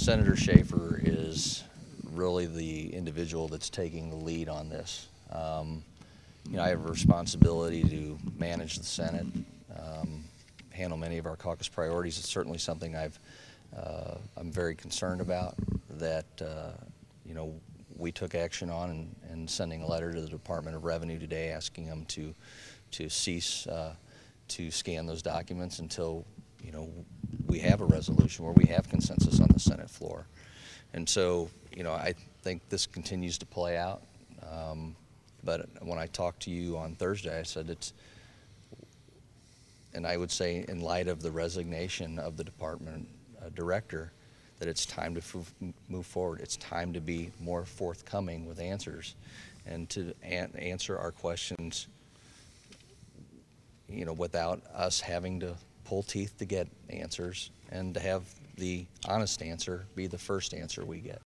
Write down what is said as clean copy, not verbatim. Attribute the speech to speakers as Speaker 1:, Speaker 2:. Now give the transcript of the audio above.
Speaker 1: Senator Schaefer is really the individual that's taking the lead on this. I have a responsibility to manage the Senate, handle many of our caucus priorities. It's certainly something I'm very concerned about, that we took action on and sending a letter to the Department of Revenue today asking them to cease to scan those documents until we have a resolution where we have consensus on the Senate floor. And so I think this continues to play out. But when I talked to you on Thursday, I said and I would say in light of the resignation of the department director, that it's time to move forward. It's time to be more forthcoming with answers and to answer our questions, without us having to pull teeth to get answers, and to have the honest answer be the first answer we get.